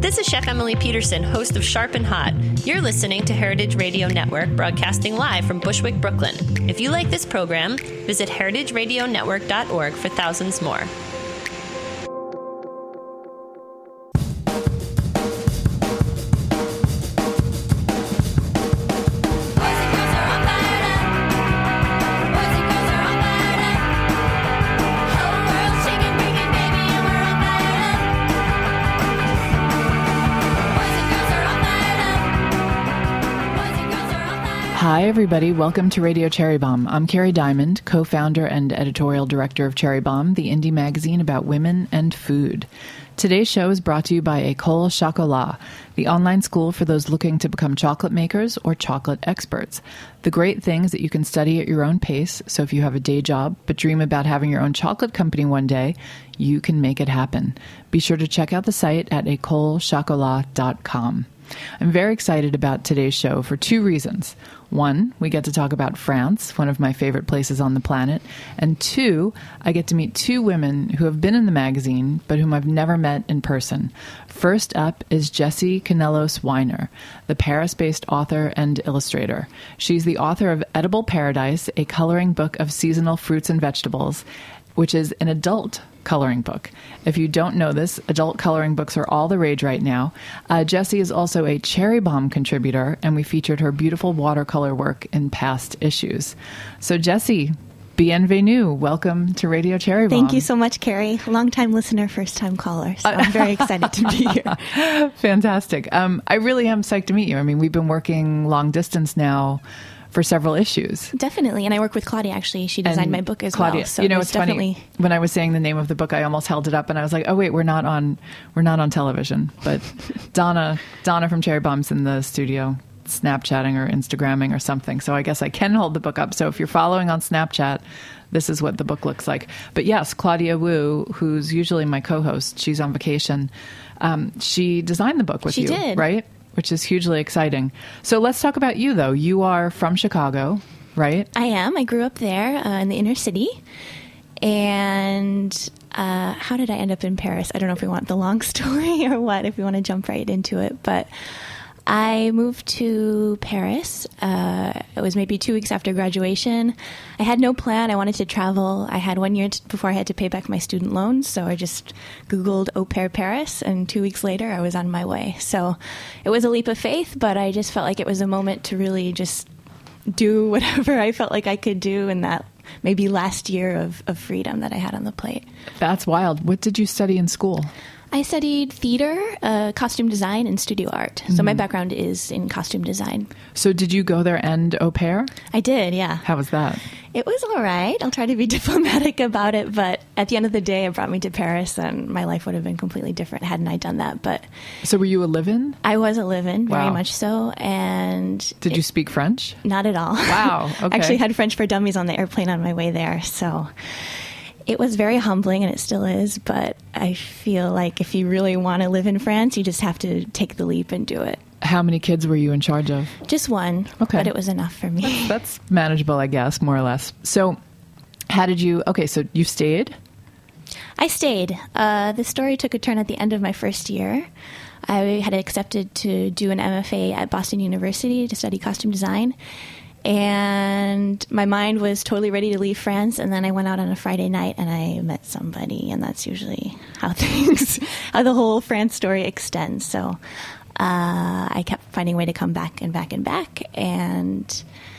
This is Chef Emily Peterson, host of Sharp and Hot. You're listening to Heritage Radio Network, broadcasting live from Bushwick, Brooklyn. If you like this program, visit heritageradionetwork.org for thousands more. Hi, everybody. Welcome to Radio Cherry Bombe. I'm Carrie Diamond, co-founder and editorial director of Cherry Bombe, the indie magazine about women and food. Today's show is brought to you by École Chocolat, the online school for those looking to become chocolate makers or chocolate experts. The great thing is that you can study at your own pace, so if you have a day job but dream about having your own chocolate company one day, you can make it happen. Be sure to check out the site at écolechocolat.com. I'm very excited about today's show for two reasons. One, we get to talk about France, one of my favorite places on the planet. And two, I get to meet two women who have been in the magazine, but whom I've never met in person. First up is Jessie Canelos Weiner, the Paris-based author and illustrator. She's the author of Edible Paradise, a coloring book of seasonal fruits and vegetables, which is an adult coloring book. If you don't know this, adult coloring books are all the rage right now. Jessie is also a Cherry Bombe contributor, and we featured her beautiful watercolor work in past issues. So Jessie, bienvenue. Welcome to Radio Cherry Bombe. Thank you so much, Carrie. Long-time listener, first-time caller. So I'm very excited to be here. Fantastic. I really am psyched to meet you. I mean, we've been working long distance now for several issues. Definitely. And I work with Claudia, actually. She designed my book as Claudia, well. So you know, it's funny. When I was saying the name of the book, I almost held it up and I was like, oh, wait, we're not on television. But Donna from Cherry Bombe's in the studio Snapchatting or Instagramming or something. So I guess I can hold the book up. So if you're following on Snapchat, this is what the book looks like. But yes, Claudia Wu, who's usually my co-host, she's on vacation. She designed the book with you, did. Right? Which is hugely exciting. So let's talk about you, though. You are from Chicago, right? I am. I grew up there in the inner city. And how did I end up in Paris? I don't know if we want the long story or what, if we want to jump right into it. But I moved to Paris. It was maybe 2 weeks after graduation. I had no plan. I wanted to travel. I had 1 year before I had to pay back my student loans, so I just Googled au pair Paris, and 2 weeks later I was on my way. So it was a leap of faith, but I just felt like it was a moment to really just do whatever I felt like I could do in that maybe last year of freedom that I had on the plate. That's wild. What did you study in school? I studied theater, costume design, and studio art. So my background is in costume design. So did you go there and au pair? I did, yeah. How was that? It was all right. I'll try to be diplomatic about it, but at the end of the day, it brought me to Paris, and my life would have been completely different hadn't I done that. But so were you a live-in? I was a live-in, very Wow. much so. And did you speak French? Not at all. Wow, okay. I actually had French for Dummies on the airplane on my way there, so it was very humbling, and it still is, but I feel like if you really want to live in France, you just have to take the leap and do it. How many kids were you in charge of? Just one, Okay. but it was enough for me. That's manageable, I guess, more or less. So how did you, okay, so you stayed? I stayed. The story took a turn at the end of my first year. I had accepted to do an MFA at Boston University to study costume design. And my mind was totally ready to leave France. And then I went out on a Friday night and I met somebody. And that's usually how how the whole France story extends. So I kept finding a way to come back and back and back. And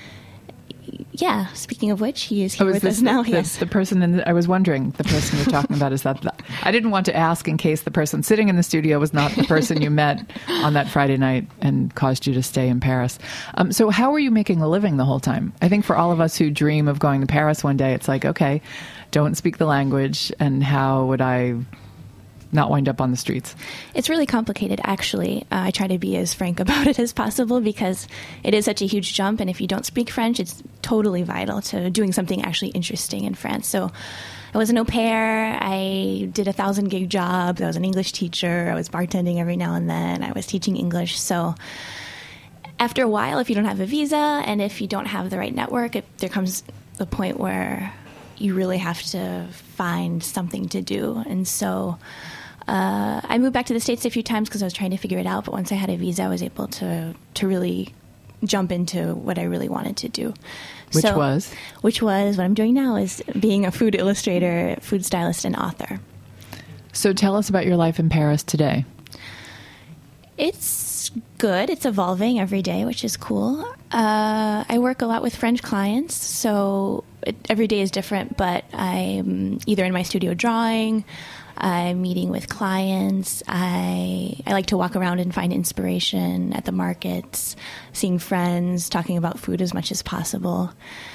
yeah, speaking of which, he is here with us now. Yes. The person I was wondering, the person you're talking about, is that I didn't want to ask in case the person sitting in the studio was not the person you met on that Friday night and caused you to stay in Paris. So how were you making a living the whole time? I think for all of us who dream of going to Paris one day, it's like, okay, don't speak the language, and how would I not wind up on the streets? It's really complicated, actually. I try to be as frank about it as possible because it is such a huge jump, and if you don't speak French, it's totally vital to doing something actually interesting in France. So I was an au pair. I did 1,000 gig jobs. I was an English teacher. I was bartending every now and then. I was teaching English. So after a while, if you don't have a visa and if you don't have the right network, there comes the point where you really have to find something to do. And so I moved back to the States a few times because I was trying to figure it out. But once I had a visa, I was able to really jump into what I really wanted to do. Which was what I'm doing now is being a food illustrator, food stylist, and author. So tell us about your life in Paris today. It's good. It's evolving every day, which is cool. I work a lot with French clients, so every day is different, but I'm either in my studio drawing, I'm meeting with clients, I like to walk around and find inspiration at the markets, seeing friends, talking about food as much as possible.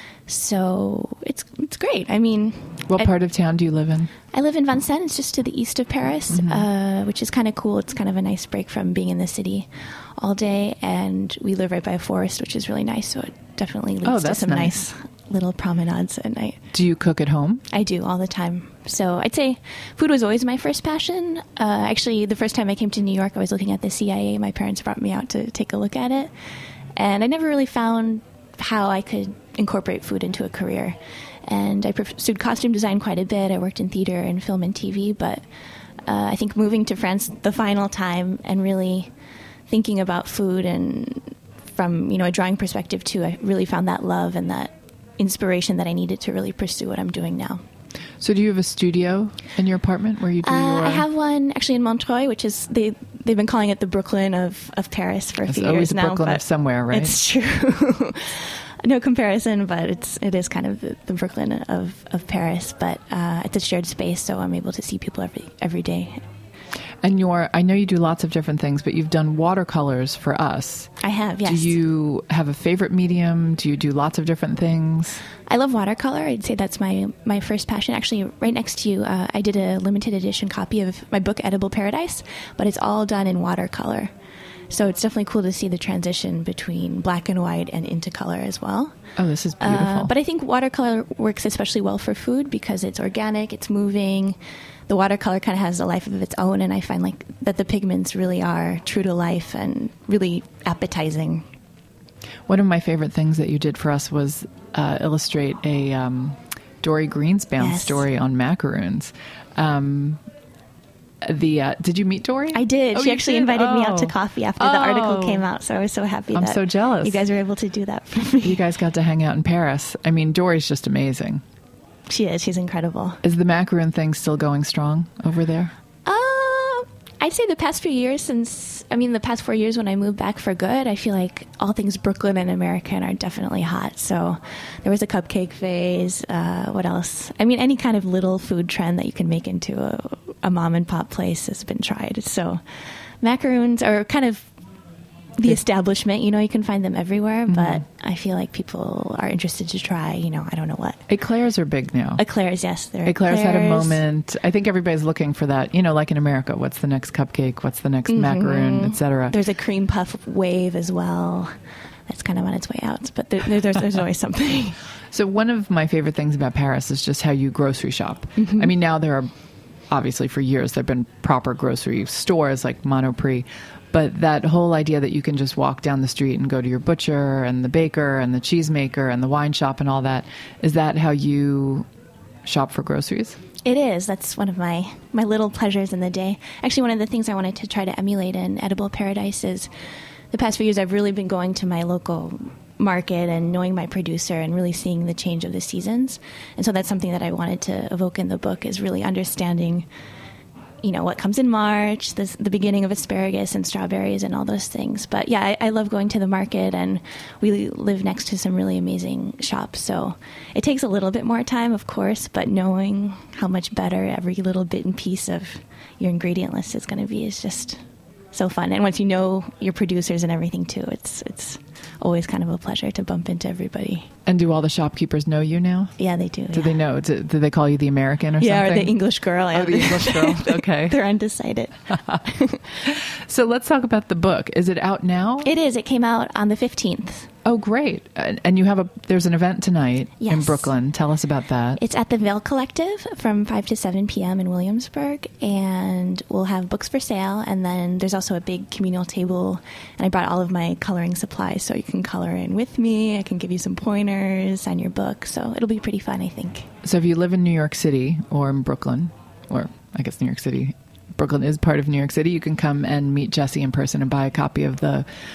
So it's great. I mean... What part of town do you live in? I live in Vincennes. It's just to the east of Paris, which is kind of cool. It's kind of a nice break from being in the city all day. And we live right by a forest, which is really nice. So it definitely leads to some nice little promenades at night. Do you cook at home? I do, all the time. So I'd say food was always my first passion. Actually, the first time I came to New York, I was looking at the CIA. My parents brought me out to take a look at it. And I never really found how I could incorporate food into a career. And I pursued costume design quite a bit. I worked in theater and film and TV, but I think moving to France the final time and really thinking about food and from, a drawing perspective too, I really found that love and that inspiration that I needed to really pursue what I'm doing now. So do you have a studio in your apartment where you do your... I have one actually in Montreuil, which is, they've been calling it the Brooklyn of Paris for a few years now. It's always Brooklyn of somewhere, right? It's true. No comparison, but it is kind of the Brooklyn of Paris. But it's a shared space, so I'm able to see people every day. And I know you do lots of different things, but you've done watercolors for us. I have, yes. Do you have a favorite medium? Do you do lots of different things? I love watercolor. I'd say that's my first passion. Actually, right next to you, I did a limited edition copy of my book, Edible Paradise, but it's all done in watercolor. So it's definitely cool to see the transition between black and white and into color as well. Oh, this is beautiful. But I think watercolor works especially well for food because it's organic, it's moving. The watercolor kind of has a life of its own, and I find like that the pigments really are true to life and really appetizing. One of my favorite things that you did for us was illustrate a Dory Greenspan story on macaroons. Did you meet Dory? I did. She actually invited me out to coffee after the article came out, so I was so happy. I'm so jealous. You guys were able to do that for me. You guys got to hang out in Paris. I mean, Dory's just amazing. She is. She's incredible. Is the macaroon thing still going strong over there? I'd say the past 4 years when I moved back for good, I feel like all things Brooklyn and American are definitely hot. So there was a cupcake phase. What else? I mean, any kind of little food trend that you can make into a mom and pop place has been tried. So macaroons are kind of the establishment, you can find them everywhere, but I feel like people are interested to try, I don't know what. Eclairs are big now. Eclairs, yes. Eclairs had a moment. I think everybody's looking for that, like in America, what's the next cupcake, what's the next macaroon, etc. There's a cream puff wave as well. That's kind of on its way out, but there's always something. So one of my favorite things about Paris is just how you grocery shop. I mean, now there are, obviously for years, there have been proper grocery stores like Monoprix. But that whole idea that you can just walk down the street and go to your butcher and the baker and the cheesemaker and the wine shop and all that, is that how you shop for groceries? It is. That's one of my little pleasures in the day. Actually, one of the things I wanted to try to emulate in Edible Paradise is the past few years I've really been going to my local market and knowing my producer and really seeing the change of the seasons. And so that's something that I wanted to evoke in the book, is really understanding what comes in March, the beginning of asparagus and strawberries and all those things. But yeah, I love going to the market, and we live next to some really amazing shops. So it takes a little bit more time, of course, but knowing how much better every little bit and piece of your ingredient list is going to be is just so fun. And once you know your producers and everything too, it's always kind of a pleasure to bump into everybody. And do all the shopkeepers know you now? Yeah, they do. Do they know? Do they call you the American or something? Yeah, or the English girl. Oh, the English girl. Okay. They're undecided. So let's talk about the book. Is it out now? It is. It came out on the 15th. Oh, great. And there's an event tonight in Brooklyn. Tell us about that. It's at the Veil Collective from 5 to 7 p.m. in Williamsburg, and we'll have books for sale, and then there's also a big communal table, and I brought all of my coloring supplies so you can color in with me. I can give you some pointers, sign your book, so it'll be pretty fun, I think. So if you live in New York City or in Brooklyn, or I guess New York City, Brooklyn is part of New York City, you can come and meet Jessie in person and buy a copy of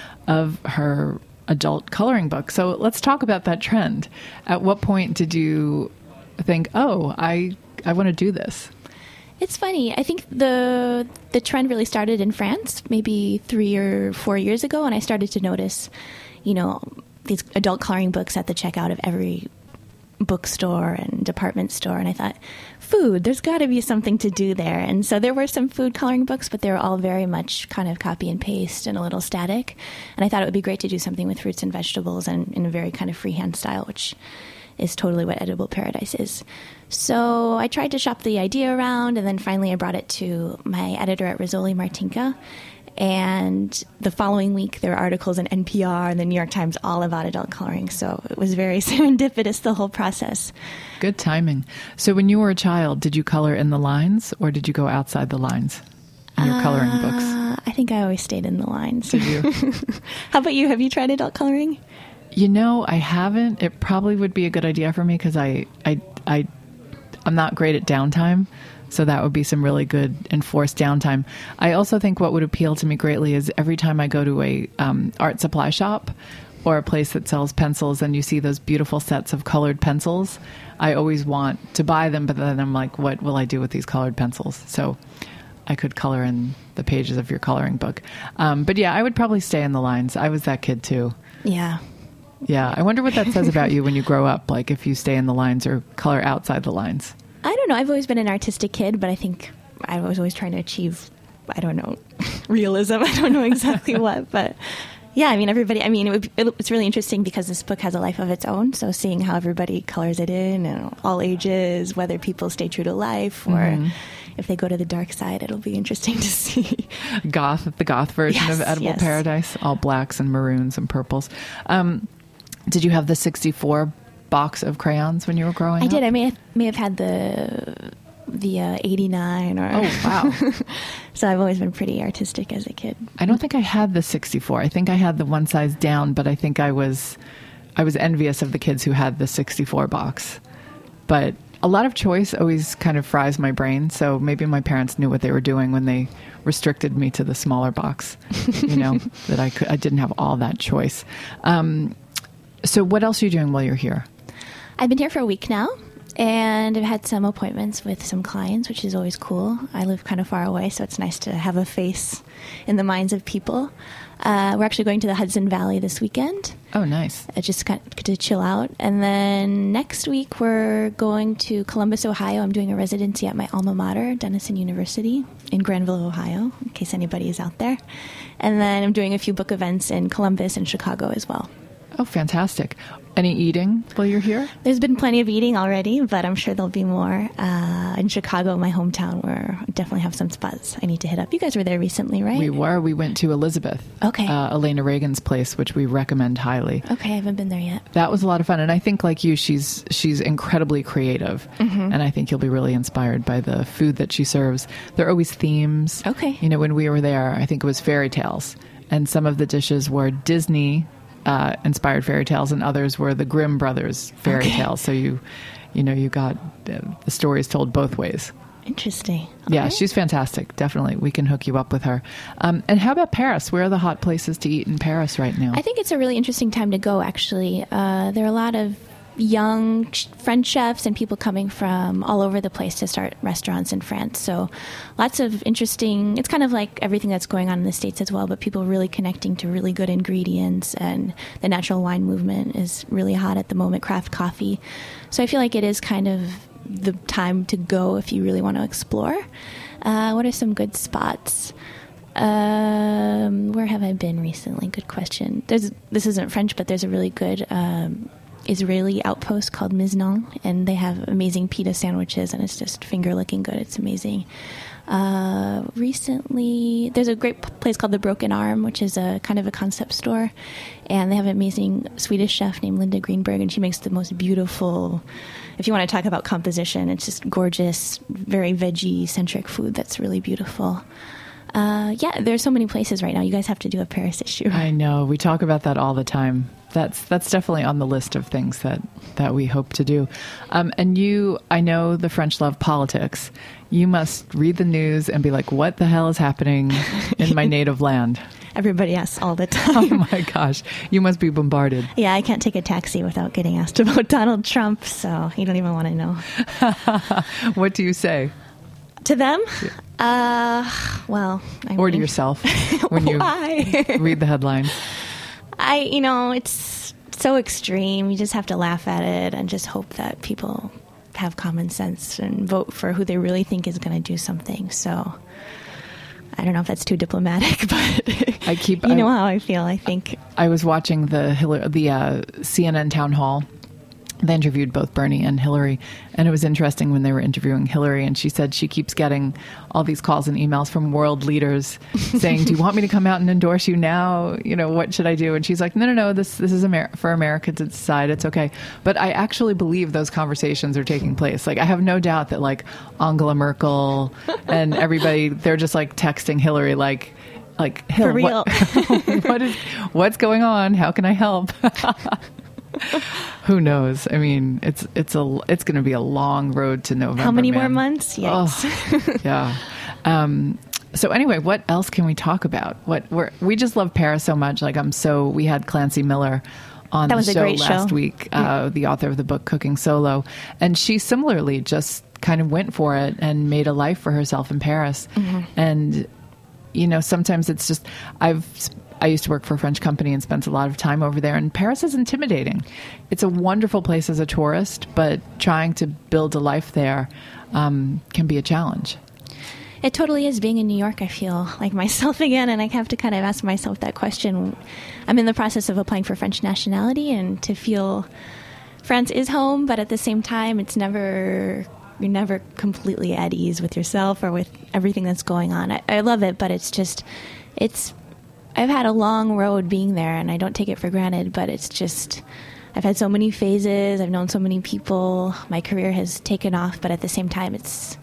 her adult coloring book. So let's talk about that trend. At what point did you think, oh, I want to do this? It's funny. I think the trend really started in France maybe 3 or 4 years ago, and I started to notice, these adult coloring books at the checkout of every bookstore and department store. And I thought, food, there's got to be something to do there. And so there were some food coloring books, but they were all very much kind of copy and paste and a little static. And I thought it would be great to do something with fruits and vegetables and in a very kind of freehand style, which is totally what Edible Paradise is. So I tried to shop the idea around, and then finally I brought it to my editor at Rizzoli Martinka. And the following week, there were articles in NPR and the New York Times all about adult coloring. So it was very serendipitous, the whole process. Good timing. So when you were a child, did you color in the lines, or did you go outside the lines in your coloring books? I think I always stayed in the lines. Did you? How about you? Have you tried adult coloring? I haven't. It probably would be a good idea for me because I'm not great at downtime. So that would be some really good enforced downtime. I also think what would appeal to me greatly is every time I go to a art supply shop or a place that sells pencils and you see those beautiful sets of colored pencils, I always want to buy them, but then I'm like, what will I do with these colored pencils? So I could color in the pages of your coloring book. But yeah, I would probably stay in the lines. I was that kid too. Yeah. Yeah. I wonder what that says about you when you grow up, like if you stay in the lines or color outside the lines. I don't know. I've always been an artistic kid, but I think I was always trying to achieve, realism. I don't know exactly what, but yeah, it's really interesting because this book has a life of its own. So seeing how everybody colors it in and all ages, whether people stay true to life or if they go to the dark side, it'll be interesting to see. The goth version of Edible Paradise, all blacks and maroons and purples. Did you have the 64 box of crayons when you were growing up? I did. I may have had the 89 or... Oh, wow. So I've always been pretty artistic as a kid. I don't think I had the 64. I think I had the one size down, but I think I was envious of the kids who had the 64 box. But a lot of choice always kind of fries my brain, so maybe my parents knew what they were doing when they restricted me to the smaller box, that I didn't have all that choice. So what else are you doing while you're here? I've been here for a week now, and I've had some appointments with some clients, which is always cool. I live kind of far away, so it's nice to have a face in the minds of people. We're actually going to the Hudson Valley this weekend. Oh, nice. Just to chill out. And then next week, we're going to Columbus, Ohio. I'm doing a residency at my alma mater, Denison University, in Granville, Ohio, in case anybody is out there. And then I'm doing a few book events in Columbus and Chicago as well. Oh, fantastic. Any eating while you're here? There's been plenty of eating already, but I'm sure there'll be more. In Chicago, my hometown, where I definitely have some spots I need to hit up. You guys were there recently, right? We were. We went to Elizabeth. Okay. Elena Reagan's place, which we recommend highly. Okay, I haven't been there yet. That was a lot of fun. And I think, like you, she's incredibly creative. Mm-hmm. And I think you'll be really inspired by the food that she serves. There are always themes. Okay. When we were there, I think it was fairy tales. And some of the dishes were Disney inspired fairy tales, and others were the Grimm brothers fairy tales. So you got the stories told both ways. Interesting. Yeah, Okay. She's fantastic. Definitely, we can hook you up with her. And how about Paris? Where are the hot places to eat in Paris right now? I think it's a really interesting time to go. Actually, there are a lot of young French chefs and people coming from all over the place to start restaurants in France. So lots of interesting, it's kind of like everything that's going on in the States as well, but people really connecting to really good ingredients, and the natural wine movement is really hot at the moment, craft coffee. So I feel like it is kind of the time to go if you really want to explore. What are some good spots? Where have I been recently? Good question. This isn't French, but there's a really good Israeli outpost called Miznon, and they have amazing pita sandwiches, and it's just finger-licking good. It's amazing. Recently, there's a great place called The Broken Arm, which is a kind of a concept store, and they have an amazing Swedish chef named Linda Greenberg, and she makes the most beautiful, if you want to talk about composition, it's just gorgeous, very veggie-centric food that's really beautiful. There's so many places right now. You guys have to do a Paris issue. I know. We talk about that all the time. that's definitely on the list of things that we hope to do. And I know the French love politics. You must read the news and be like, what the hell is happening in my native land? Everybody asks all the time. Oh my gosh. You must be bombarded. Yeah, I can't take a taxi without getting asked about Donald Trump, so you don't even want to know. What do you say? To them? Or to yourself when you read the headlines? It's so extreme. You just have to laugh at it and just hope that people have common sense and vote for who they really think is going to do something. So I don't know if that's too diplomatic, but you know how I feel, I think. I was watching the CNN town hall. They interviewed both Bernie and Hillary, and it was interesting when they were interviewing Hillary, and she said she keeps getting all these calls and emails from world leaders saying, do you want me to come out and endorse you now? What should I do? And she's like, no, this is for America to decide. It's okay. But I actually believe those conversations are taking place. Like, I have no doubt that like Angela Merkel and everybody, they're just like texting Hillary like for real. What's going on? How can I help? Who knows? I mean, it's going to be a long road to November. How many more months? Yikes. Yeah. So anyway, what else can we talk about? We just love Paris so much. Like we had Clancy Miller on the show last week, the author of the book Cooking Solo, and she similarly just kind of went for it and made a life for herself in Paris. Mm-hmm. And sometimes it's just I used to work for a French company and spent a lot of time over there, and Paris is intimidating. It's a wonderful place as a tourist, but trying to build a life there can be a challenge. It totally is. Being in New York, I feel like myself again, and I have to kind of ask myself that question. I'm in the process of applying for French nationality, and to feel France is home, but at the same time, you're never completely at ease with yourself or with everything that's going on. I love it, but I've had a long road being there, and I don't take it for granted, but I've had so many phases. I've known so many people. My career has taken off, but at the same time, it's,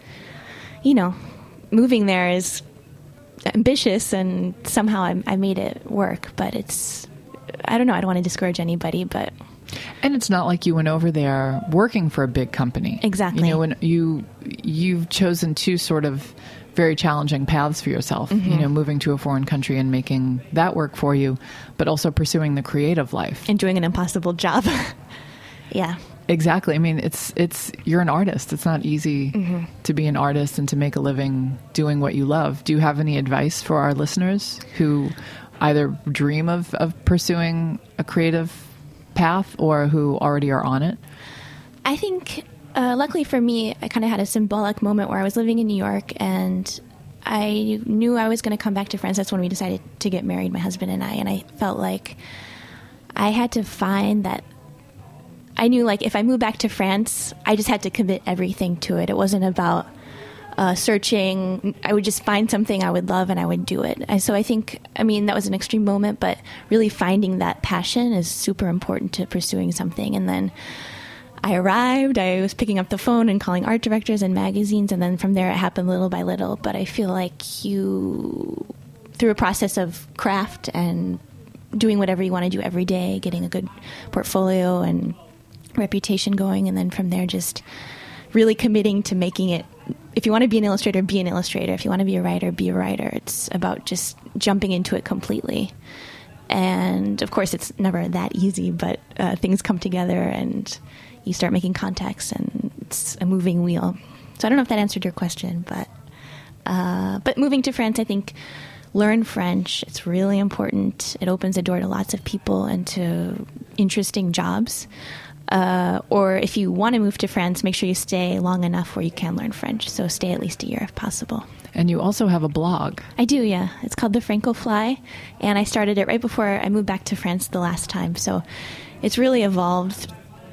moving there is ambitious, and somehow I made it work, but I don't know. I don't want to discourage anybody, but... And it's not like you went over there working for a big company. Exactly. When you've chosen two sort of very challenging paths for yourself, mm-hmm. Moving to a foreign country and making that work for you, but also pursuing the creative life. And doing an impossible job. Yeah. Exactly. I mean, you're an artist. It's not easy mm-hmm. to be an artist and to make a living doing what you love. Do you have any advice for our listeners who either dream of pursuing a creative path or who already are on it? I think... luckily for me, I kind of had a symbolic moment where I was living in New York, and I knew I was going to come back to France. That's when we decided to get married, my husband and I felt like I had to find that. I knew, like, if I moved back to France, I just had to commit everything to it. It wasn't about searching. I would just find something I would love and I would do it. And so I think, that was an extreme moment, but really finding that passion is super important to pursuing something. And then I arrived, I was picking up the phone and calling art directors and magazines, and then from there it happened little by little. But I feel like through a process of craft and doing whatever you want to do every day, getting a good portfolio and reputation going, and then from there just really committing to making it. If you want to be an illustrator, be an illustrator. If you want to be a writer, be a writer. It's about just jumping into it completely. And of course, it's never that easy, but things come together and you start making contacts, and it's a moving wheel. So I don't know if that answered your question, but moving to France, I think, learn French. It's really important. It opens the door to lots of people and to interesting jobs. Or if you want to move to France, make sure you stay long enough where you can learn French. So stay at least a year if possible. And you also have a blog. I do, yeah. It's called The Franco-Fly, and I started it right before I moved back to France the last time. So it's really evolved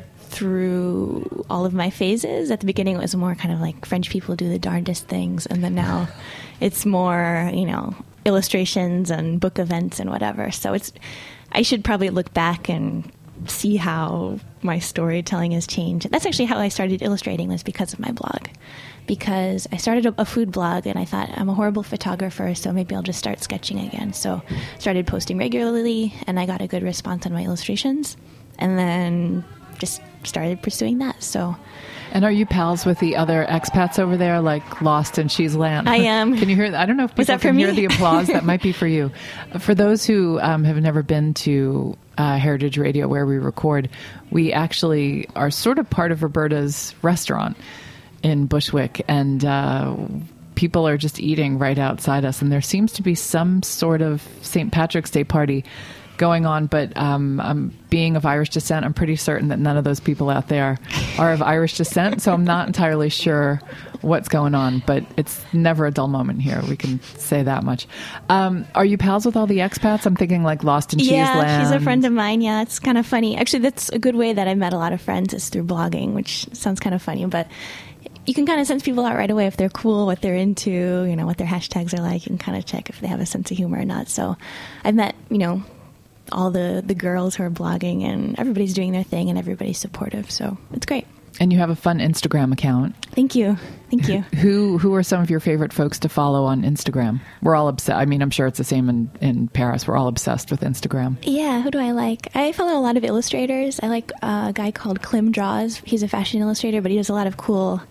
through all of my phases. At the beginning, it was more kind of like French people do the darndest things, and then now it's more, illustrations and book events and whatever. So I should probably look back and see how my storytelling has changed. That's actually how I started illustrating, was because of my blog. Because I started a food blog and I thought, I'm a horrible photographer, so maybe I'll just start sketching again. So started posting regularly, and I got a good response on my illustrations, and then just started pursuing that. So. And are you pals with the other expats over there, like Lost in Cheese Land? I am. Can you hear? I don't know if people can hear the applause. That might be for you. For those who have never been to Heritage Radio, where we record, we actually are sort of part of Roberta's restaurant in Bushwick, and people are just eating right outside us. And there seems to be some sort of St. Patrick's Day party going on, but being of Irish descent, I'm pretty certain that none of those people out there are of Irish descent, so I'm not entirely sure what's going on, but it's never a dull moment here. We can say that much. Are you pals with all the expats? I'm thinking like Lost in Cheese Land. Yeah, she's a friend of mine. Yeah, it's kind of funny. Actually, that's a good way that I met a lot of friends, is through blogging, which sounds kind of funny, but you can kind of sense people out right away if they're cool, what they're into, you know, what their hashtags are like. You can kind of check if they have a sense of humor or not. So I've met, you know, all the girls who are blogging, and everybody's doing their thing and everybody's supportive. So it's great. And you have a fun Instagram account. Thank you. Thank you. Who are some of your favorite folks to follow on Instagram? We're all obsessed. I mean, I'm sure it's the same in Paris. We're all obsessed with Instagram. Yeah. Who do I like? I follow a lot of illustrators. I like a guy called Klim Draws. He's a fashion illustrator, but he does a lot of cool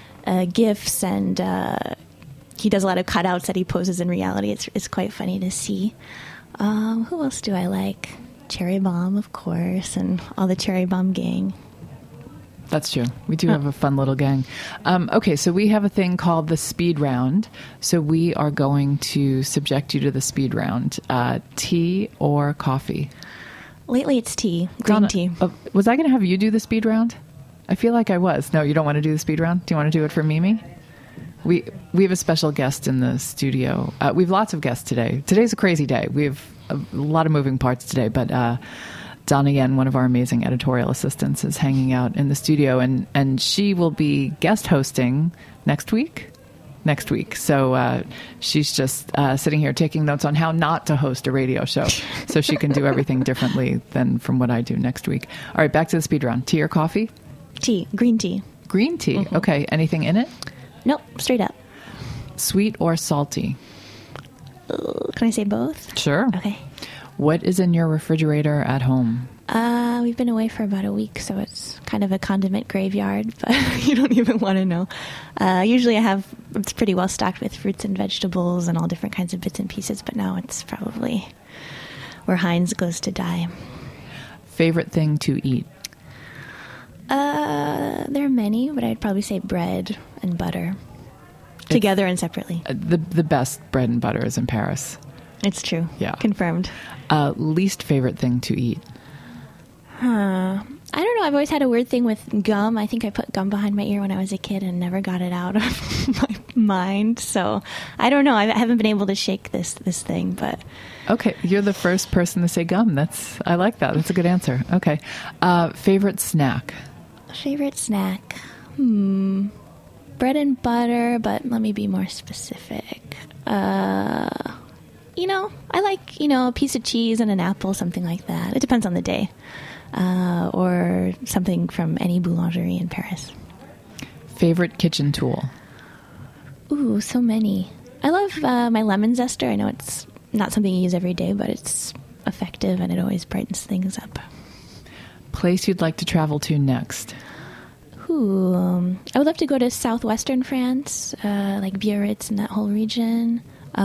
GIFs, and he does a lot of cutouts that he poses in reality. It's quite funny to see. Who else do I like? Cherry Bomb, of course, and all the Cherry Bomb gang. That's true. We do have a fun little gang. Okay, so we have a thing called the speed round. So we are going to subject you to the speed round. Tea or coffee? Lately it's tea. Green tea. Was I going to have you do the speed round? I feel like I was. No, you don't want to do the speed round? Do you want to do it for Mimi? We have a special guest in the studio. We have lots of guests today. Today's a crazy day. We have a lot of moving parts today, but Donna Yen, one of our amazing editorial assistants, is hanging out in the studio, and she will be guest hosting next week. So she's just sitting here taking notes on how not to host a radio show so she can do everything differently than from what I do next week. All right, back to the speed round. Tea or coffee? Tea. Green tea. Green tea. Mm-hmm. Okay. Anything in it? Nope. Straight up. Sweet or salty? Can I say both? Sure. Okay. What is in your refrigerator at home? We've been away for about a week, so it's kind of a condiment graveyard, but you don't even want to know. Usually it's pretty well stocked with fruits and vegetables and all different kinds of bits and pieces, but now it's probably where Heinz goes to die. Favorite thing to eat? There are many, but I'd probably say bread and butter. Together and separately. The best bread and butter is in Paris. It's true. Yeah. Confirmed. Least favorite thing to eat? I don't know. I've always had a weird thing with gum. I think I put gum behind my ear when I was a kid and never got it out of my mind. So I don't know. I haven't been able to shake this thing, but... Okay. You're the first person to say gum. I like that. That's a good answer. Okay. Favorite snack? Favorite snack? Bread and butter, but let me be more specific. I like, a piece of cheese and an apple, something like that. It depends on the day. Or something from any boulangerie in Paris. Favorite kitchen tool? Ooh, so many. I love my lemon zester. I know it's not something you use every day, but it's effective and it always brightens things up. Place you'd like to travel to next? I would love to go to southwestern France, like Biarritz and that whole region.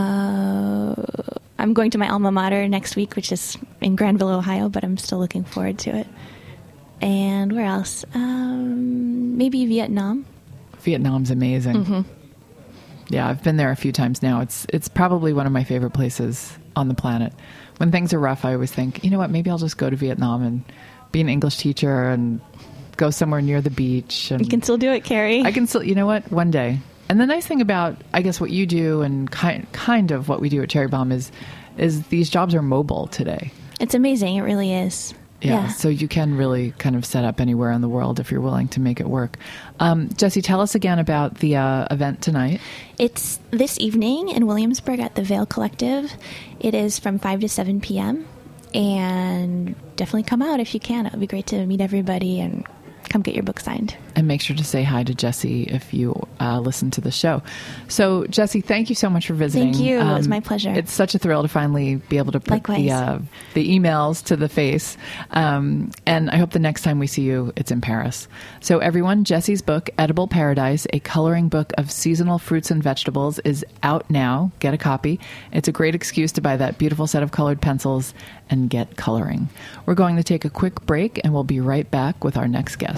I'm going to my alma mater next week, which is in Granville, Ohio, but I'm still looking forward to it. And where else? Maybe Vietnam. Vietnam's amazing. Mm-hmm. Yeah, I've been there a few times now. It's probably one of my favorite places on the planet. When things are rough, I always think, you know what, maybe I'll just go to Vietnam and be an English teacher and go somewhere near the beach. And you can still do it, Carrie. I can still, you know what, one day. And the nice thing about, I guess, what you do and kind of what we do at Cherry Bomb is these jobs are mobile today. It's amazing. It really is. Yeah, so you can really kind of set up anywhere in the world if you're willing to make it work. Jessie, tell us again about the event tonight. It's this evening in Williamsburg at the Veil Collective. It is from 5 to 7 p.m., And definitely come out if you can. It would be great to meet everybody and come get your book signed. And make sure to say hi to Jessie if you listen to the show. So, Jessie, thank you so much for visiting. Thank you. It was my pleasure. It's such a thrill to finally be able to put the emails to the face. And I hope the next time we see you, it's in Paris. So, everyone, Jessie's book, Edible Paradise, a coloring book of seasonal fruits and vegetables, is out now. Get a copy. It's a great excuse to buy that beautiful set of colored pencils and get coloring. We're going to take a quick break, and we'll be right back with our next guest.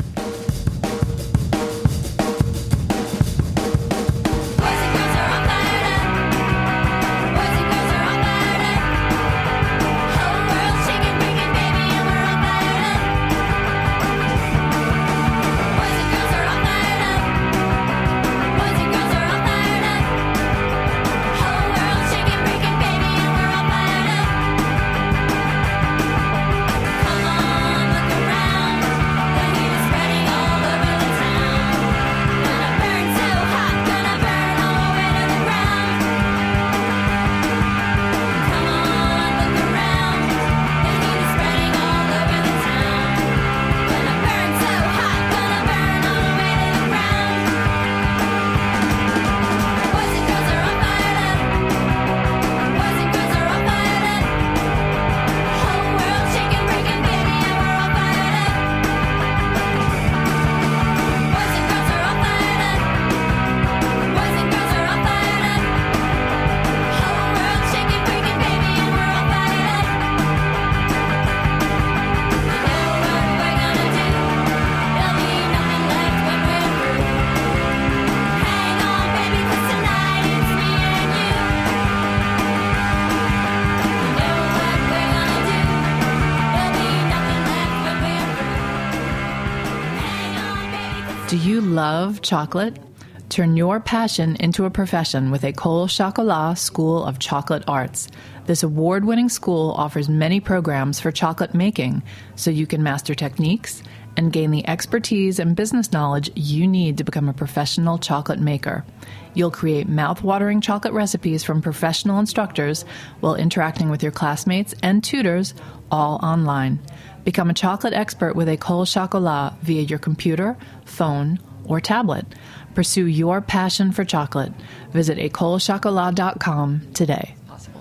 Do you love chocolate? Turn your passion into a profession with École Chocolat School of Chocolate Arts. This award-winning school offers many programs for chocolate making, so you can master techniques and gain the expertise and business knowledge you need to become a professional chocolate maker. You'll create mouth-watering chocolate recipes from professional instructors while interacting with your classmates and tutors, all online. Become a chocolate expert with École Chocolat via your computer, phone, or tablet. Pursue your passion for chocolate. Visit écolechocolat.com today.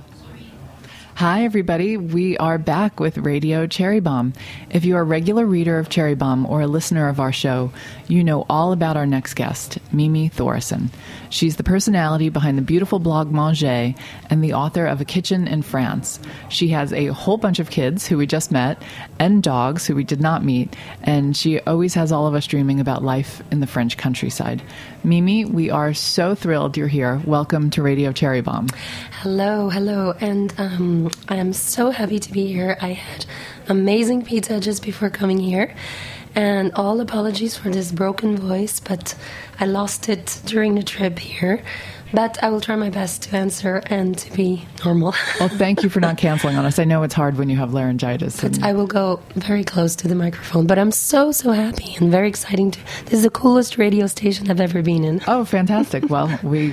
Hi, everybody. We are back with Radio Cherry Bomb. If you're a regular reader of Cherry Bomb or a listener of our show, you know all about our next guest, Mimi Thoresen. She's the personality behind the beautiful blog Manger and the author of A Kitchen in France. She has a whole bunch of kids who we just met and dogs who we did not meet, and she always has all of us dreaming about life in the French countryside. Mimi, we are so thrilled you're here. Welcome to Radio Cherry Bomb. Hello, and I am so happy to be here. I had amazing pizza just before coming here, and all apologies for this broken voice, but I lost it during the trip here. But I will try my best to answer and to be normal. Well, thank you for not canceling on us. I know it's hard when you have laryngitis. But I will go very close to the microphone. But I'm so happy and very exciting. This is the coolest radio station I've ever been in. Oh, fantastic. Well,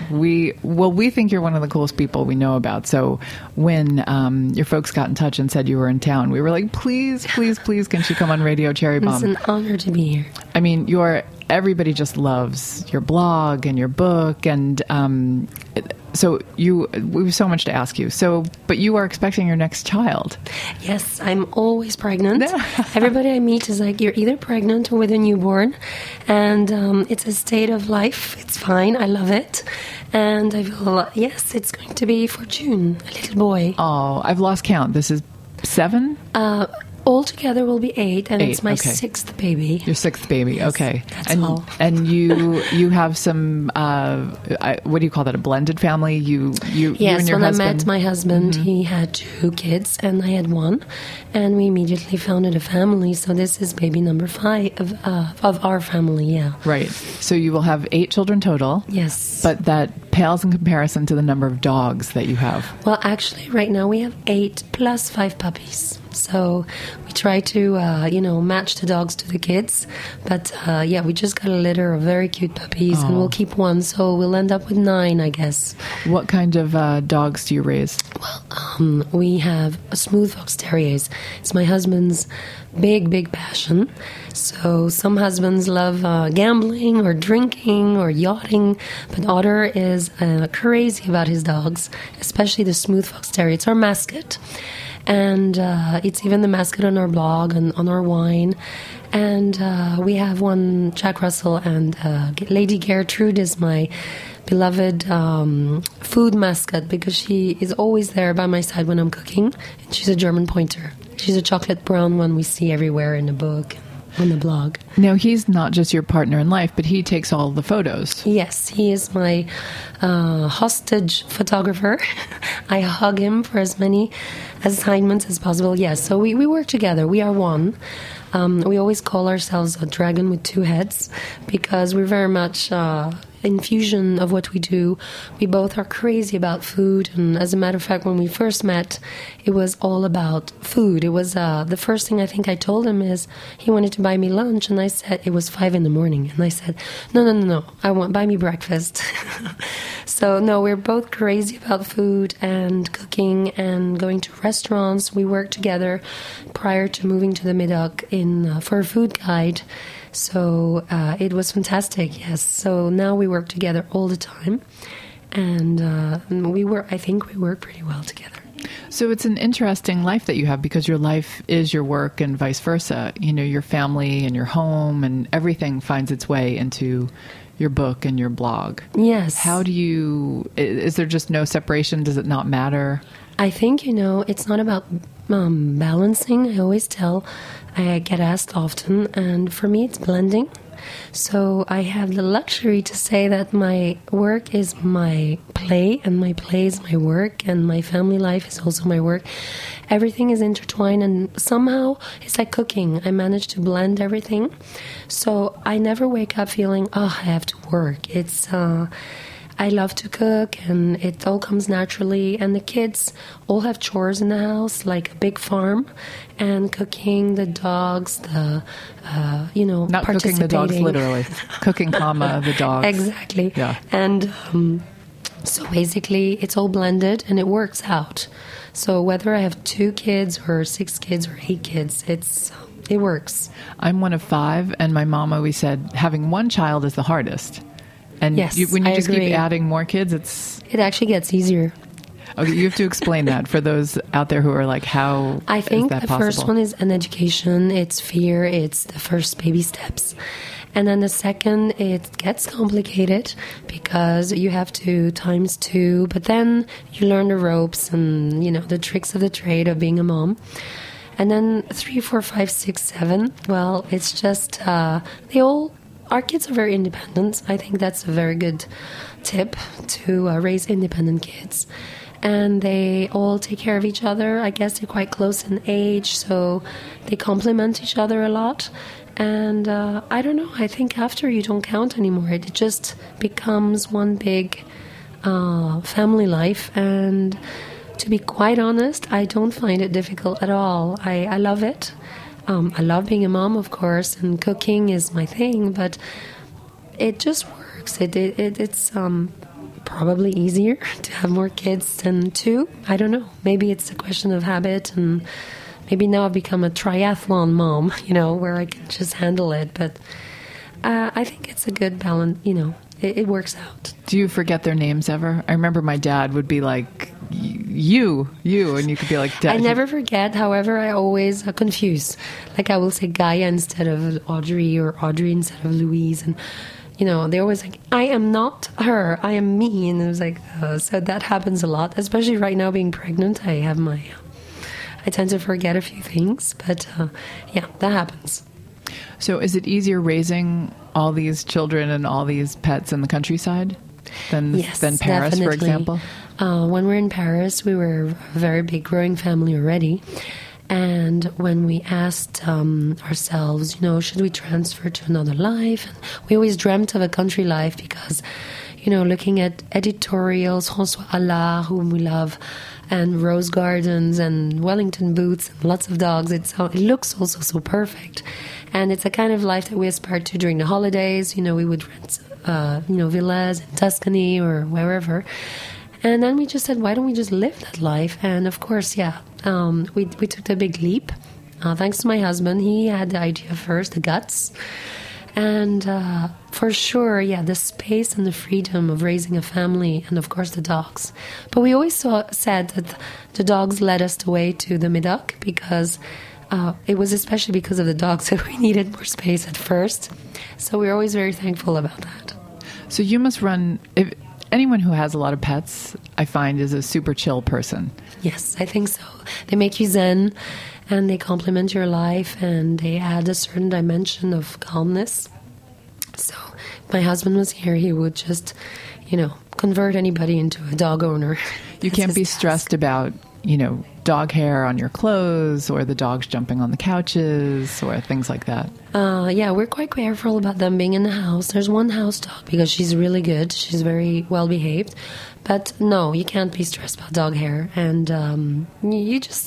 we think you're one of the coolest people we know about. So when your folks got in touch and said you were in town, we were like, please, can she come on Radio Cherry Bomb? It's an honor to be here. I mean, everybody just loves your blog and your book, and so we have so much to ask you. But you are expecting your next child. Yes, I'm always pregnant. Everybody I meet is like, you're either pregnant or with a newborn, and it's a state of life. It's fine. I love it. And I feel, yes, it's going to be for June, a little boy. Oh, I've lost count. This is 7? Altogether will be 8, and it's my 6th baby. Your 6th baby, yes, okay. That's all. And you have some, what do you call that, a blended family? Yes, you and your husband? When I met my husband, he had 2 kids, and I had 1, and we immediately founded a family, so this is baby number 5 of our family, yeah. Right. So you will have 8 children total. Yes. But that pales in comparison to the number of dogs that you have. Well, actually, right now we have 8 plus 5 puppies. So we try to, match the dogs to the kids. But, we just got a litter of very cute puppies, and we'll keep one. So we'll end up with 9, I guess. What kind of dogs do you raise? Well, we have a smooth fox terriers. It's my husband's big passion. So some husbands love gambling or drinking or yachting, but Otter is crazy about his dogs, especially the smooth fox terrier. It's our mascot. And it's even the mascot on our blog and on our wine. And we have one, Jack Russell, and Lady Gertrude is my beloved food mascot because she is always there by my side when I'm cooking. And she's a German pointer. She's a chocolate brown one we see everywhere in the book, on the blog. Now, he's not just your partner in life, but he takes all the photos. Yes, he is my hostage photographer. I hug him for as many assignments as possible. Yes, so we work together. We are one. We always call ourselves a dragon with 2 heads because we're very much in fusion of what we do. We both are crazy about food, and as a matter of fact, when we first met, it was all about food. It was the first thing I think I told him is he wanted to buy me lunch, and I said it was 5 a.m, and I said, no, buy me breakfast. So no, we're both crazy about food and cooking and going to restaurants. We worked together prior to moving to the Médoc for a food guide. So it was fantastic, yes. So now we work together all the time, and I think we work pretty well together. So it's an interesting life that you have because your life is your work and vice versa. You know, your family and your home and everything finds its way into your book and your blog. Yes. Is there just no separation? Does it not matter? I think, it's not about balancing. I always I get asked often, and for me it's blending. So I have the luxury to say that my work is my play, and my play is my work, and my family life is also my work. Everything is intertwined, and somehow it's like cooking. I manage to blend everything. So I never wake up feeling, I have to work. I love to cook, and it all comes naturally. And the kids all have chores in the house, like a big farm, and cooking, the dogs, not participating. Cooking the dogs literally, cooking, the dogs. Exactly. Yeah. And so basically, it's all blended, and it works out. So whether I have 2 kids or 6 kids or 8 kids, it works. I'm one of 5, and my mom always said having one child is the hardest. And yes, when you I just agree. keep adding more kids, it actually gets easier. Okay, you have to explain that for those out there who are like, how I think is that the possible? first one is an education. It's fear. It's the first baby steps. And then the second, it gets complicated because you have to times 2. But then you learn the ropes and, the tricks of the trade of being a mom. And then 3, 4, 5, 6, 7. Well, it's just our kids are very independent. I think that's a very good tip to raise independent kids. And they all take care of each other. I guess they're quite close in age, so they complement each other a lot. And I don't know, I think after you don't count anymore. It just becomes one big family life. And to be quite honest, I don't find it difficult at all. I love it. I love being a mom, of course, and cooking is my thing, but it just works. It's probably easier to have more kids than 2. I don't know. Maybe it's a question of habit, and maybe now I've become a triathlon mom, where I can just handle it. But I think it's a good balance, it works out. Do you forget their names ever? I remember my dad would be like, you, and you could be like, Dad. I never forget. However, I always confuse. Like I will say Gaia instead of Audrey, or Audrey instead of Louise, and they're always like, I am not her, I am me. And it was like, so that happens a lot, especially right now being pregnant. I tend to forget a few things, but that happens. So is it easier raising all these children and all these pets in the countryside than Paris, definitely. For example? When we're in Paris, we were a very big growing family already. And when we asked ourselves, should we transfer to another life? And we always dreamt of a country life because, looking at editorials, François Allard, whom we love, and rose gardens and Wellington boots and lots of dogs. It looks also so perfect. And it's a kind of life that we aspire to during the holidays. We would rent, villas in Tuscany or wherever. And then we just said, why don't we just live that life? And of course, we took the big leap. Thanks to my husband. He had the idea first, the guts. And for sure, the space and the freedom of raising a family, and of course the dogs. But we always said that the dogs led us the way to the Médoc, because it was especially because of the dogs that we needed more space at first. So we're always very thankful about that. So you must run... Anyone who has a lot of pets, I find, is a super chill person. Yes, I think so. They make you zen, and they complement your life, and they add a certain dimension of calmness. So if my husband was here, he would just, convert anybody into a dog owner. You can't be stressed about, dog hair on your clothes or the dogs jumping on the couches or things like that. We're quite careful about them being in the house. There's one house dog because she's really good. She's very well behaved. But no, you can't be stressed about dog hair. And you just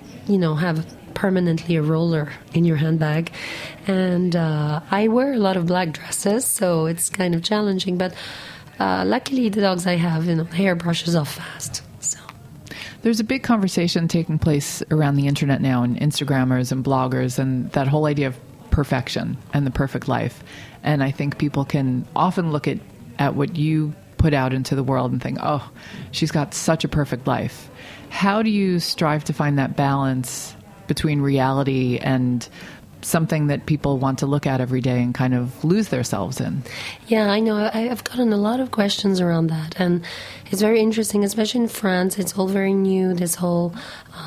have permanently a roller in your handbag. And I wear a lot of black dresses, so it's kind of challenging. But luckily the dogs I have, the hair brushes off fast. There's a big conversation taking place around the internet now, and Instagrammers and bloggers, and that whole idea of perfection and the perfect life. And I think people can often look at what you put out into the world and think, oh, she's got such a perfect life. How do you strive to find that balance between reality and something that people want to look at every day and kind of lose themselves in? Yeah, I know. I've gotten a lot of questions around that. And it's very interesting, especially in France. It's all very new, this whole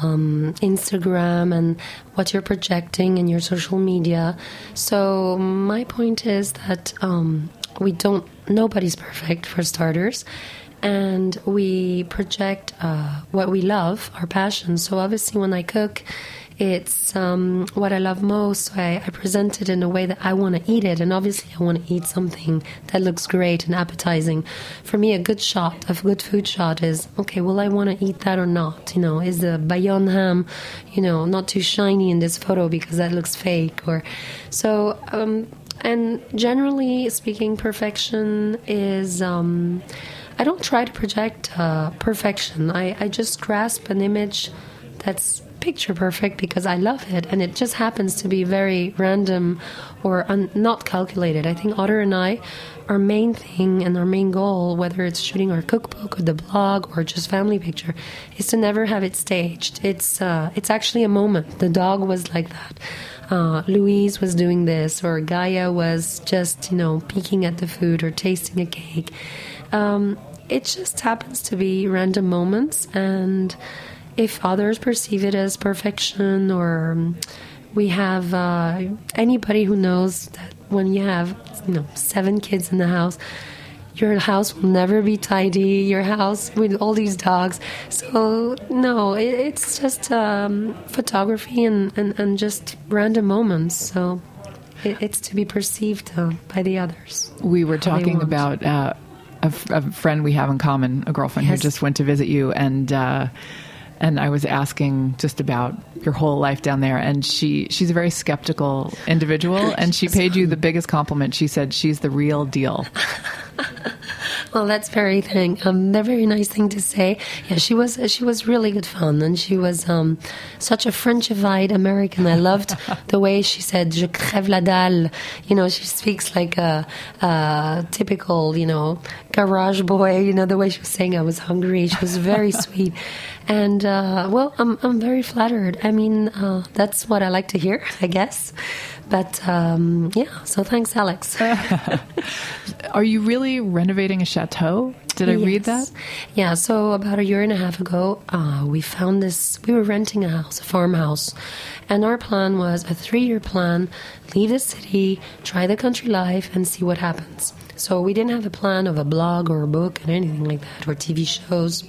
Instagram and what you're projecting in your social media. So my point is that nobody's perfect, for starters. And we project what we love, our passion. So obviously when I cook, it's what I love most. So I present it in a way that I want to eat it. And obviously I want to eat something that looks great and appetizing. For me, a good food shot is, okay, will I want to eat that or not? Is the Bayonne ham, not too shiny in this photo because that looks fake? And generally speaking, perfection is... I don't try to project perfection. I just grasp an image that's picture perfect because I love it, and it just happens to be very random or not calculated. I think Otter and I, our main thing and our main goal, whether it's shooting our cookbook or the blog or just family picture, is to never have it staged. It's actually a moment. The dog was like that. Louise was doing this, or Gaia was just, peeking at the food or tasting a cake. It just happens to be random moments, and if others perceive it as perfection, or we have anybody who knows that when you have 7 kids in the house, your house will never be tidy, your house with all these dogs. So no, it's just photography and just random moments. So it's to be perceived by the others. We were talking about a friend we have in common, a girlfriend who just went to visit you, and I was asking just about your whole life down there, and she's a very skeptical individual, and she paid you the biggest compliment. She said she's the real deal. Well, that's very very nice thing to say. Yeah, she was really good fun, and she was such a Frenchified American. I loved the way she said "Je crève la dalle." She speaks like a typical, garage boy. The way she was saying I was hungry. She was very sweet, and I'm very flattered. I mean, that's what I like to hear, I guess. But so thanks, Alex. Are you really renovating a chateau? Did I read that? Yeah, so about 1.5 years ago, we found this. We were renting a house, a farmhouse, and our plan was a 3-year plan, leave the city, try the country life, and see what happens. So we didn't have a plan of a blog or a book or anything like that, or TV shows.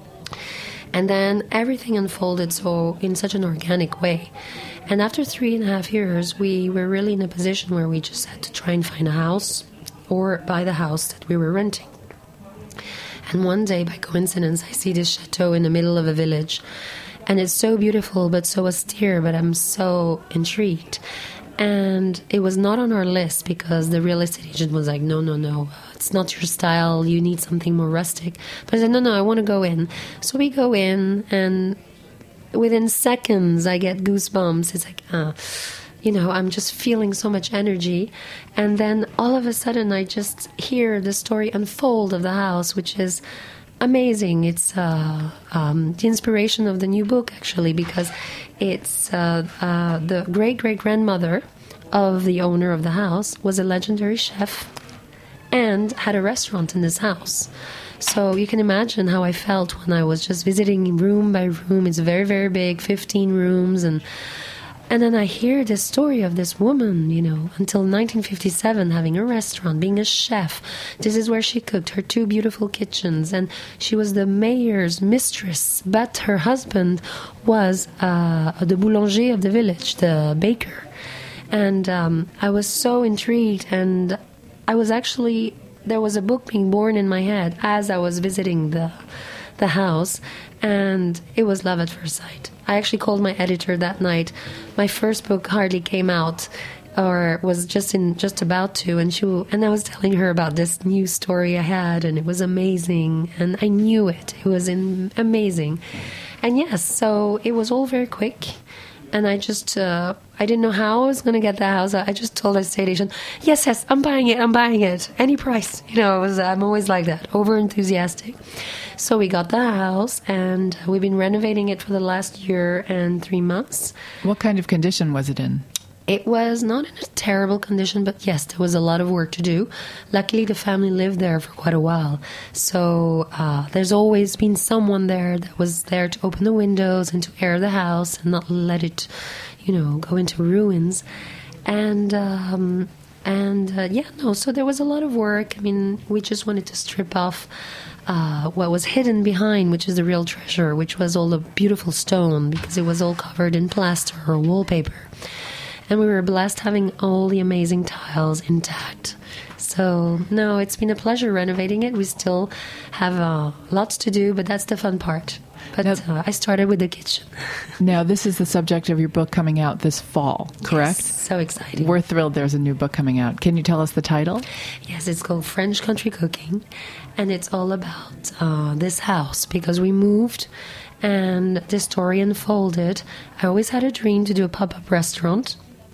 And then everything unfolded in such an organic way. And after 3.5 years, we were really in a position where we just had to try and find a house or buy the house that we were renting. And one day, by coincidence, I see this chateau in the middle of a village. And it's so beautiful, but so austere, but I'm so intrigued. And it was not on our list because the real estate agent was like, no, it's not your style. You need something more rustic. But I said, no, I want to go in. So we go in, and within seconds, I get goosebumps. It's like, I'm just feeling so much energy. And then all of a sudden, I just hear the story unfold of the house, which is amazing. It's the inspiration of the new book, actually, because it's the great-great-grandmother of the owner of the house was a legendary chef and had a restaurant in this house. So you can imagine how I felt when I was just visiting room by room. It's very, very big, 15 rooms, and then I hear this story of this woman, until 1957, having a restaurant, being a chef. This is where she cooked her 2 beautiful kitchens, and she was the mayor's mistress. But her husband was the boulanger of the village, the baker. And I was so intrigued, and there was a book being born in my head as I was visiting the house, and it was love at first sight. I actually called my editor that night. My first book hardly came out, or was just about to, and I was telling her about this new story I had, and it was amazing, and I knew it. It was amazing. And yes, so it was all very quick. And I just, I didn't know how I was going to get the house. I just told the estate agent, yes, I'm buying it. Any price. I'm always like that, over enthusiastic. So we got the house, and we've been renovating it for the last year and 3 months. What kind of condition was it in? It was not in a terrible condition, but yes, there was a lot of work to do. Luckily, the family lived there for quite a while. So there's always been someone there that was there to open the windows and to air the house and not let it, go into ruins. So there was a lot of work. I mean, we just wanted to strip off what was hidden behind, which is the real treasure, which was all the beautiful stone, because it was all covered in plaster or wallpaper. And we were blessed having all the amazing tiles intact. So, no, it's been a pleasure renovating it. We still have lots to do, but that's the fun part. But I started with the kitchen. Now, this is the subject of your book coming out this fall, correct? Yes, so exciting. We're thrilled there's a new book coming out. Can you tell us the title? Yes, it's called French Country Cooking, and it's all about this house, because we moved and this story unfolded. I always had a dream to do a pop-up restaurant.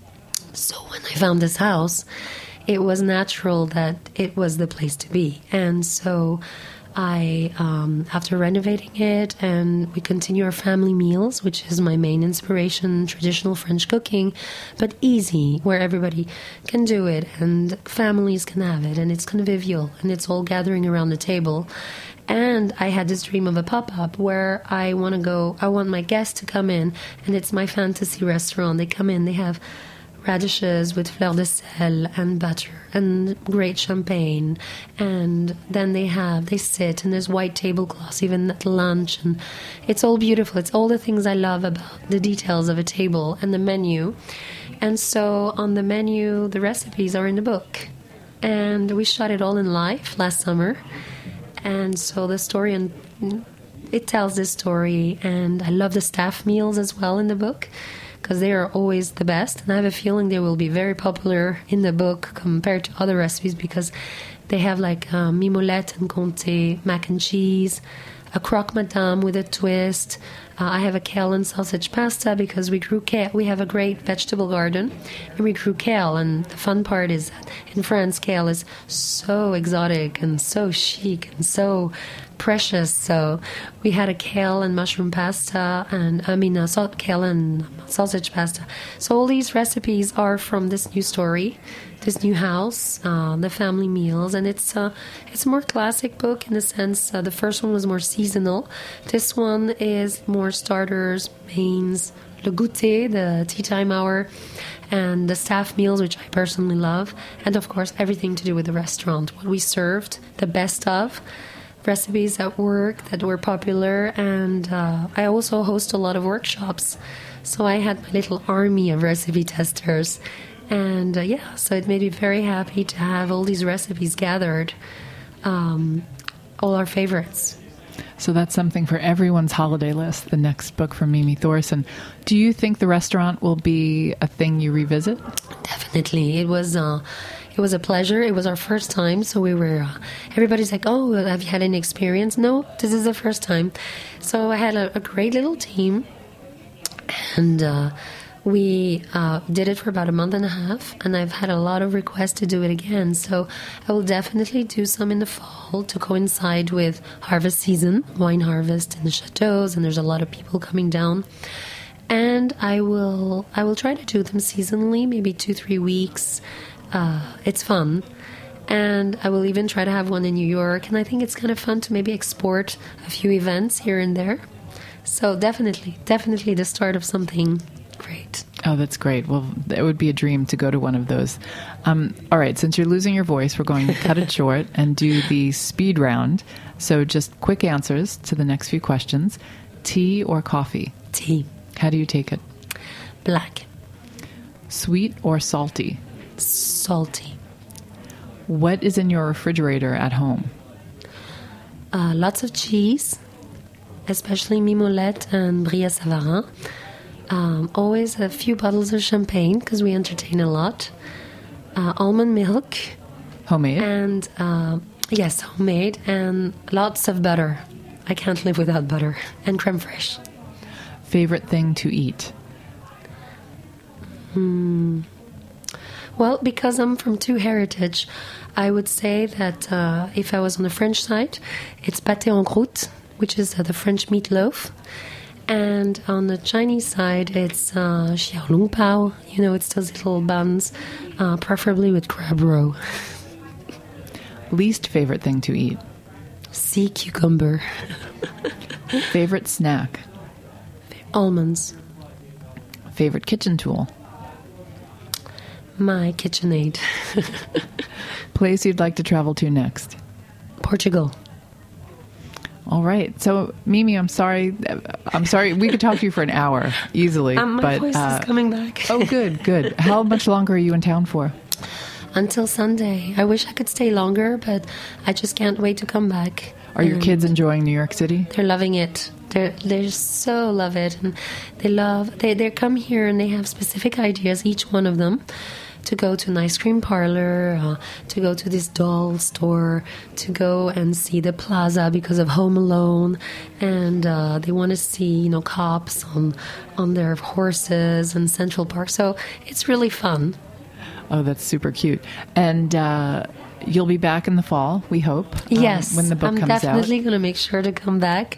So when I found this house, it was natural that it was the place to be. And so I, after renovating it, and we continue our family meals, which is my main inspiration, traditional French cooking, but easy, where everybody can do it and families can have it, and it's convivial, and it's all gathering around the table. And I had this dream of a pop-up where I want my guests to come in, and it's my fantasy restaurant. They come in, they have radishes with fleur de sel and butter and great champagne, and then they sit, and there's white tablecloths even at lunch, and it's all beautiful. It's all the things I love about the details of a table and the menu. And so on the menu, the recipes are in the book, and we shot it all in live last summer. And so the story, and it tells this story, and I love the staff meals as well in the book, because they are always the best. And I have a feeling they will be very popular in the book compared to other recipes, because they have like mimolette and comté, mac and cheese, a croque madame with a twist. I have a kale and sausage pasta because we grew kale. We have a great vegetable garden, and we grew kale. And the fun part is that in France, kale is so exotic and so chic and so precious. So we had a kale and mushroom pasta, and kale and sausage pasta. So all these recipes are from this new story, this new house, the family meals, and it's a more classic book in the sense the first one was more seasonal. This one is more starters, mains, le goûter, the tea time hour, and the staff meals, which I personally love, and of course everything to do with the restaurant, what we served, the best of recipes at work that were popular, and I also host a lot of workshops, so I had my little army of recipe testers, and so it made me very happy to have all these recipes gathered all our favorites. So that's something for everyone's holiday list, the next book from Mimi Thoresen. Do you think the restaurant will be a thing you revisit? Definitely. It was a pleasure. It was our first time, so we were, everybody's like, oh, have you had any experience? No, this is the first time. So I had a great little team, and we did it for about a month and a half, and I've had a lot of requests to do it again. So I will definitely do some in the fall to coincide with harvest season, wine harvest in the chateaus, and there's a lot of people coming down. And I will try to do them seasonally, maybe 2-3 weeks. It's fun. And I will even try to have one in New York. And I think it's kind of fun to maybe export a few events here and there. So definitely the start of something great. Oh, that's great. Well, it would be a dream to go to one of those. All right, since you're losing your voice, we're going to cut it short and do the speed round. So just quick answers to the next few questions. Tea or coffee? Tea. How do you take it? Black. Sweet or salty? Salty. What is in your refrigerator at home? Lots of cheese, especially Mimolette and Bria Savarin. Always a few bottles of champagne because we entertain a lot. Almond milk. Homemade? And, yes, homemade. And lots of butter. I can't live without butter. And creme fraiche. Favorite thing to eat? Well, because I'm from Two Heritage, I would say that if I was on the French side, it's pâté en croûte, which is the French meatloaf. And on the Chinese side, it's xiao long pao. You know, it's those little buns, preferably with crab roe. Least favorite thing to eat? Sea cucumber. Favorite snack? Almonds. Favorite kitchen tool? My KitchenAid. Place you'd like to travel to next? Portugal. All right. So, Mimi, I'm sorry. We could talk to you for an hour easily. My voice is coming back. Oh, good. How much longer are you in town for? Until Sunday. I wish I could stay longer, but I just can't wait to come back. Are your kids enjoying New York City? They're loving it. They so love it, and they come here and they have specific ideas, each one of them, to go to an ice cream parlor, to go to this doll store, to go and see the plaza because of Home Alone, and they want to see cops on their horses and Central Park. So it's really fun. Oh, that's super cute. And you'll be back in the fall, we hope. Yes, when the book comes out. I'm definitely going to make sure to come back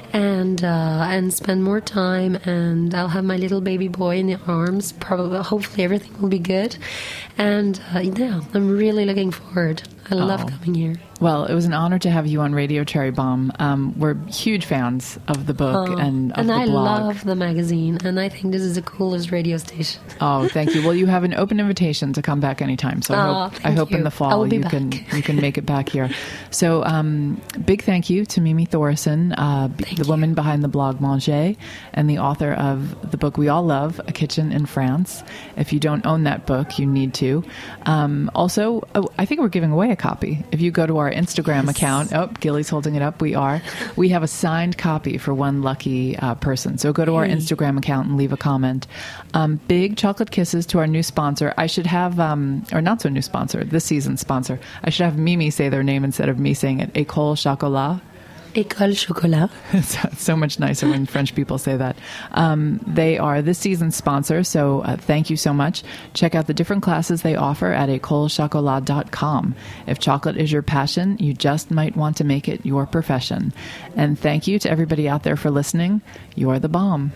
and spend more time. And I'll have my little baby boy in the arms. Hopefully, everything will be good. And I'm really looking forward. I love coming here. Well, it was an honor to have you on Radio Cherry Bomb. We're huge fans of the book and of the blog. And I love the magazine, and I think this is the coolest radio station. Oh, thank you. Well, you have an open invitation to come back anytime. So I hope in the fall you can make it back here. So big thank you to Mimi Thoresen, the woman behind the blog Manger and the author of the book we all love, A Kitchen in France. If you don't own that book, you need to. Also, I think we're giving away a copy. If you go to our Instagram account, Gilly's holding it up. We have a signed copy for one lucky person. So go to our Instagram account and leave a comment. Big chocolate kisses to our new sponsor. I should have, or not so new sponsor, this season's sponsor. I should have Mimi say their name instead of me saying it. École Chocolat. École Chocolat. It's so much nicer when French people say that. They are this season's sponsor, so thank you so much. Check out the different classes they offer at écolechocolat.com. If chocolate is your passion, you just might want to make it your profession. And thank you to everybody out there for listening. You are the bomb.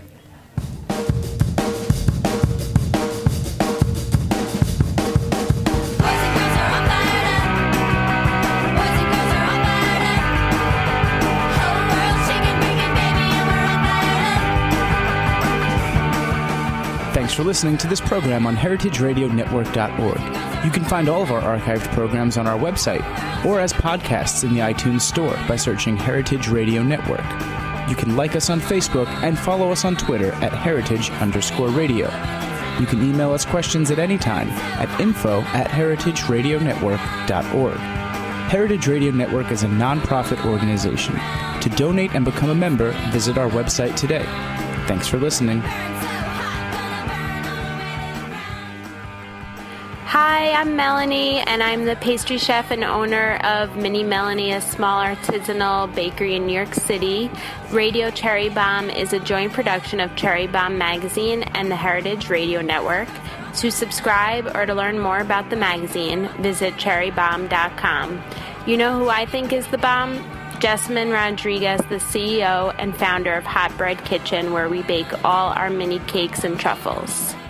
Thanks for listening to this program on heritageradionetwork.org. You can find all of our archived programs on our website or as podcasts in the iTunes Store by searching Heritage Radio Network. You can like us on Facebook and follow us on Twitter at @heritage_radio. You can email us questions at any time at info@heritageradionetwork.org. Heritage Radio Network is a non-profit organization. To donate and become a member, visit our website today. Thanks for listening. Hi, I'm Melanie, and I'm the pastry chef and owner of Mini Melanie, a small artisanal bakery in New York City. Radio Cherry Bomb is a joint production of Cherry Bomb Magazine and the Heritage Radio Network. To subscribe or to learn more about the magazine, visit cherrybomb.com. You know who I think is the bomb? Jessamine Rodriguez, the CEO and founder of Hot Bread Kitchen, where we bake all our mini cakes and truffles.